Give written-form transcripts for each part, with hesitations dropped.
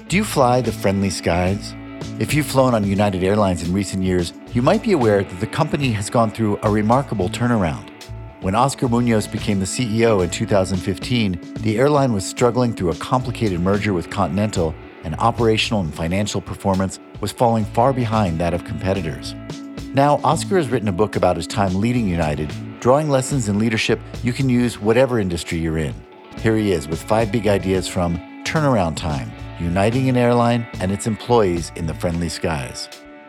Do you fly the friendly skies? If you've flown on United Airlines in recent years, you might be aware that the company has gone through a remarkable turnaround. When Oscar Munoz became the CEO in 2015, the airline was struggling through a complicated merger with Continental, and operational and financial performance was falling far behind that of competitors. Now, Oscar has written a book about his time leading United, drawing lessons in leadership you can use whatever industry you're in. Here he is with 5 big ideas from Turnaround Time, Uniting an Airline and its Employees in the Friendly Skies.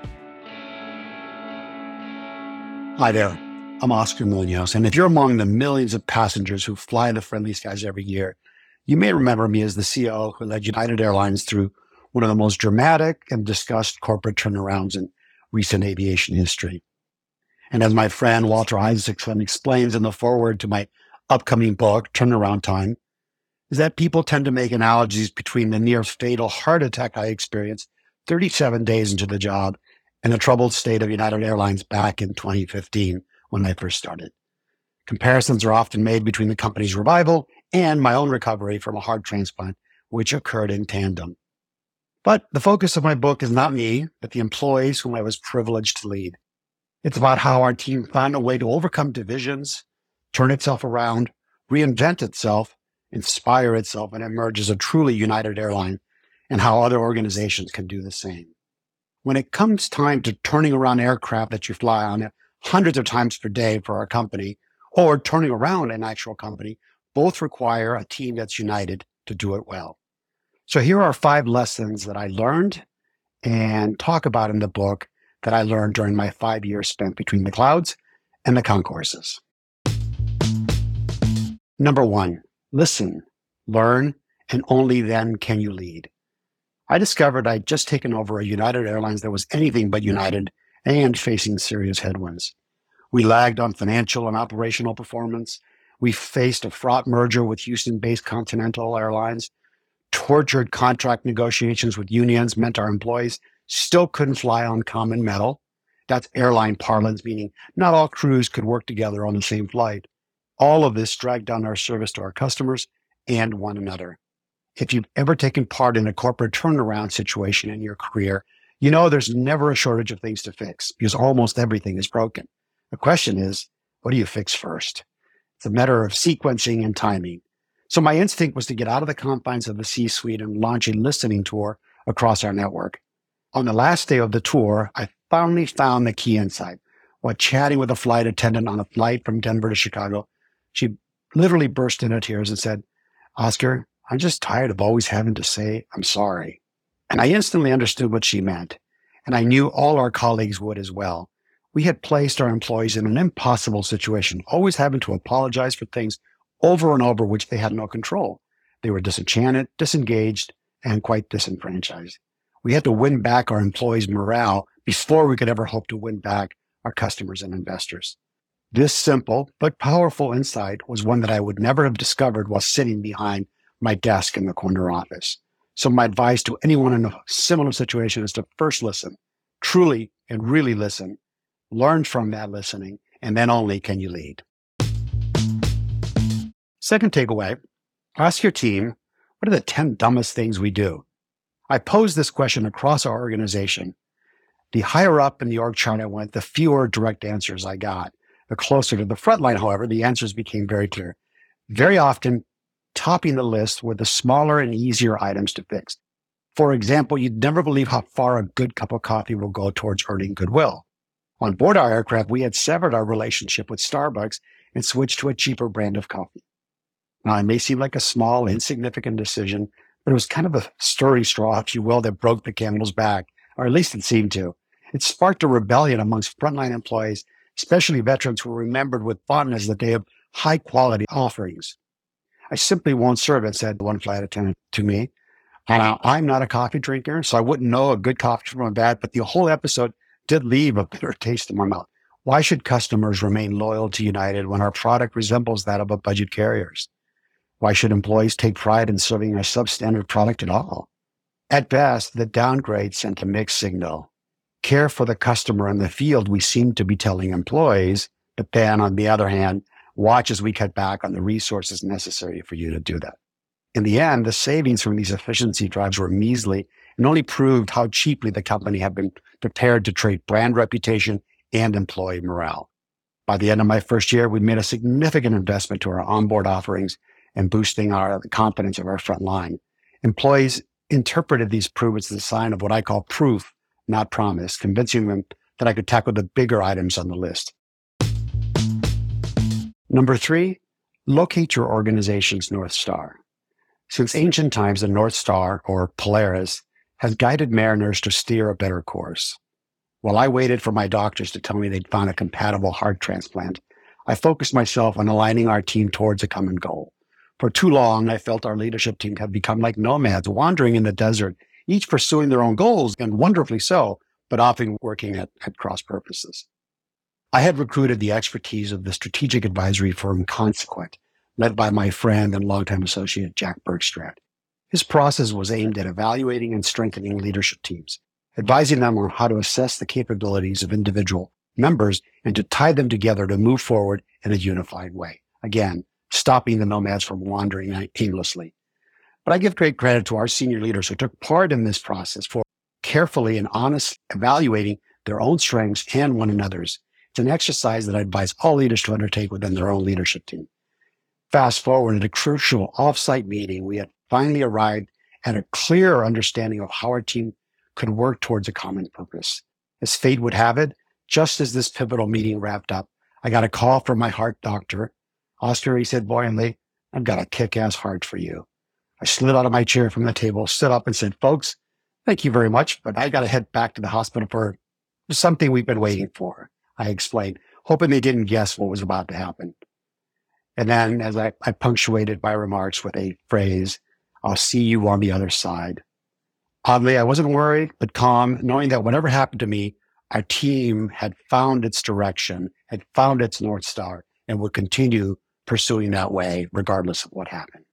Hi there, I'm Oscar Munoz, and if you're among the millions of passengers who fly the Friendly Skies every year, you may remember me as the CEO who led United Airlines through one of the most dramatic and discussed corporate turnarounds in recent aviation history. And as my friend Walter Isaacson explains in the foreword to my upcoming book, Turnaround Time, is that people tend to make analogies between the near fatal heart attack I experienced 37 days into the job and the troubled state of United Airlines back in 2015 when I first started. Comparisons are often made between the company's revival and my own recovery from a heart transplant, which occurred in tandem. But the focus of my book is not me, but the employees whom I was privileged to lead. It's about how our team found a way to overcome divisions, turn itself around, reinvent itself, inspire itself, and emerge as a truly United airline, and how other organizations can do the same. When it comes time to turning around aircraft that you fly on hundreds of times per day for our company, or turning around an actual company, both require a team that's united to do it well. So here are 5 lessons that I learned and talk about in the book that I learned during my 5 years spent between the clouds and the concourses. Number 1, listen, learn, and only then can you lead. I discovered I'd just taken over a United Airlines that was anything but united and facing serious headwinds. We lagged on financial and operational performance. We faced a fraught merger with Houston-based Continental Airlines. Tortured contract negotiations with unions meant our employees still couldn't fly on common metal. That's airline parlance, meaning not all crews could work together on the same flight. All of this dragged down our service to our customers and one another. If you've ever taken part in a corporate turnaround situation in your career, you know there's never a shortage of things to fix because almost everything is broken. The question is, what do you fix first? It's a matter of sequencing and timing. So my instinct was to get out of the confines of the C-suite and launch a listening tour across our network. On the last day of the tour, I finally found the key insight. While chatting with a flight attendant on a flight from Denver to Chicago, she literally burst into tears and said, "Oscar, I'm just tired of always having to say, I'm sorry." And I instantly understood what she meant. And I knew all our colleagues would as well. We had placed our employees in an impossible situation, always having to apologize for things over and over which they had no control. They were disenchanted, disengaged, and quite disenfranchised. We had to win back our employees' morale before we could ever hope to win back our customers and investors. This simple but powerful insight was one that I would never have discovered while sitting behind my desk in the corner office. So my advice to anyone in a similar situation is to first listen, truly and really listen, learn from that listening, and then only can you lead. Second takeaway, ask your team, what are the 10 dumbest things we do? I posed this question across our organization. The higher up in the org chart I went, the fewer direct answers I got. The closer to the front line, however, the answers became very clear. Very often, topping the list were the smaller and easier items to fix. For example, you'd never believe how far a good cup of coffee will go towards earning goodwill. On board our aircraft, we had severed our relationship with Starbucks and switched to a cheaper brand of coffee. Now, it may seem like a small, insignificant decision, but it was kind of a stirring straw, if you will, that broke the camel's back, or at least it seemed to. It sparked a rebellion amongst frontline employees, especially veterans who were remembered with fondness the day of high-quality offerings. "I simply won't serve it," said one flight attendant to me. Now, I'm not a coffee drinker, so I wouldn't know a good coffee from a bad, but the whole episode did leave a bitter taste in my mouth. Why should customers remain loyal to United when our product resembles that of a budget carriers? Why should employees take pride in serving a substandard product at all? At best, the downgrade sent a mixed signal. Care for the customer in the field, we seem to be telling employees, but then on the other hand, watch as we cut back on the resources necessary for you to do that. In the end, the savings from these efficiency drives were measly and only proved how cheaply the company had been prepared to trade brand reputation and employee morale. By the end of my first year, we made a significant investment to our onboard offerings and boosting the confidence of our front line. Employees interpreted these improvements as a sign of what I call proof, not promise, convincing them that I could tackle the bigger items on the list. Number 3, locate your organization's North Star. Since ancient times, the North Star, or Polaris, has guided mariners to steer a better course. While I waited for my doctors to tell me they'd found a compatible heart transplant, I focused myself on aligning our team towards a common goal. For too long, I felt our leadership team had become like nomads wandering in the desert, each pursuing their own goals, and wonderfully so, but often working at cross purposes. I had recruited the expertise of the strategic advisory firm Consequent, led by my friend and longtime associate Jack Bergstrand. His process was aimed at evaluating and strengthening leadership teams, advising them on how to assess the capabilities of individual members and to tie them together to move forward in a unified way. Again, stopping the nomads from wandering aimlessly. But I give great credit to our senior leaders who took part in this process for carefully and honestly evaluating their own strengths and one another's. It's an exercise that I advise all leaders to undertake within their own leadership team. Fast forward at a crucial off-site meeting, we had finally arrived at a clearer understanding of how our team could work towards a common purpose. As fate would have it, just as this pivotal meeting wrapped up, I got a call from my heart doctor. Oscar, he said buoyantly, I've got a kick-ass heart for you. I slid out of my chair from the table, stood up and said, folks, thank you very much, but I got to head back to the hospital for something we've been waiting for. I explained, hoping they didn't guess what was about to happen. And then as I punctuated my remarks with a phrase, I'll see you on the other side. Oddly, I wasn't worried, but calm, knowing that whatever happened to me, our team had found its direction, had found its North Star, and would continue pursuing that way regardless of what happened.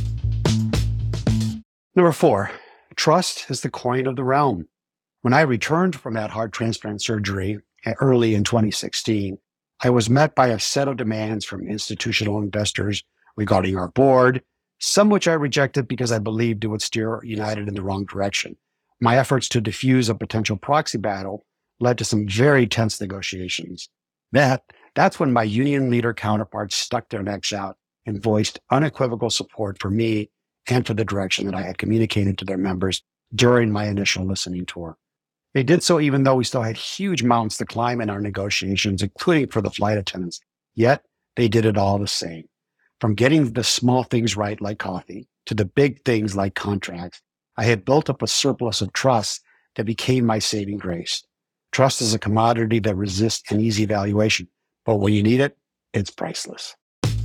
Number 4, trust is the coin of the realm. When I returned from that heart transplant surgery early in 2016, I was met by a set of demands from institutional investors regarding our board, some which I rejected because I believed it would steer United in the wrong direction. My efforts to diffuse a potential proxy battle led to some very tense negotiations. That's when my union leader counterparts stuck their necks out and voiced unequivocal support for me and for the direction that I had communicated to their members during my initial listening tour. They did so even though we still had huge mountains to climb in our negotiations, including for the flight attendants. Yet, they did it all the same. From getting the small things right like coffee to the big things like contracts, I had built up a surplus of trust that became my saving grace. Trust is a commodity that resists an easy valuation, but when you need it, it's priceless.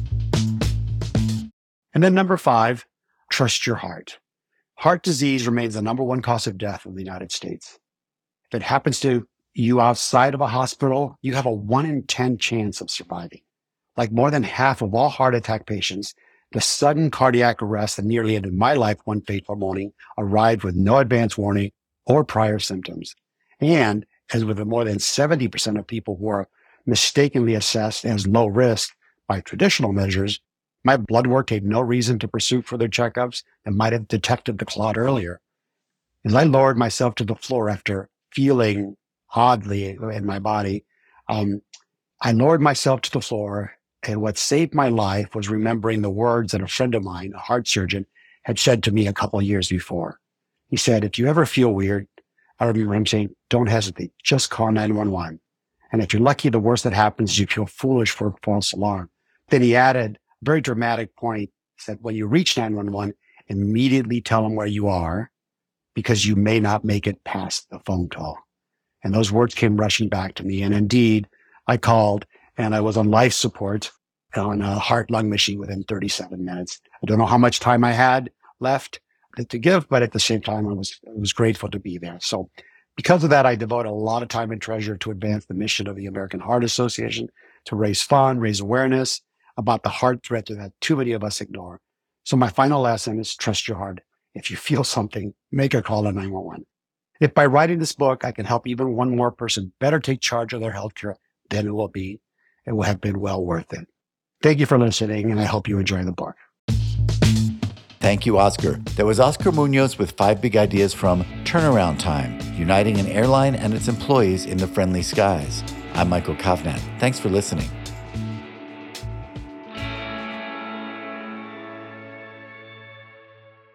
And then number 5, trust your heart. Heart disease remains the number 1 cause of death in the United States. If it happens to you outside of a hospital, you have a 1 in 10 chance of surviving. Like more than half of all heart attack patients, the sudden cardiac arrest that nearly ended my life one fateful morning arrived with no advance warning or prior symptoms. And as with the more than 70% of people who are mistakenly assessed as low risk by traditional measures, my blood work gave no reason to pursue further checkups that might have detected the clot earlier. As I lowered myself to the floor after feeling oddly in my body, I lowered myself to the floor, and what saved my life was remembering the words that a friend of mine, a heart surgeon, had said to me a couple of years before. He said, if you ever feel weird, I remember him saying, don't hesitate, just call 911. And if you're lucky, the worst that happens is you feel foolish for a false alarm. Then he added a very dramatic point, said, when you reach 911, immediately tell them where you are, because you may not make it past the phone call. And those words came rushing back to me. And indeed, I called and I was on life support on a heart-lung machine within 37 minutes. I don't know how much time I had left to give, but at the same time, I was grateful to be there. So because of that, I devote a lot of time and treasure to advance the mission of the American Heart Association, to raise funds, raise awareness about the heart threat that too many of us ignore. So my final lesson is trust your heart. If you feel something, make a call to 911. If by writing this book, I can help even one more person better take charge of their healthcare, then it will have been well worth it. Thank you for listening, and I hope you enjoy the book. Thank you, Oscar. That was Oscar Munoz with 5 big ideas from Turnaround Time, uniting an airline and its employees in the friendly skies. I'm Michael Kovnat. Thanks for listening.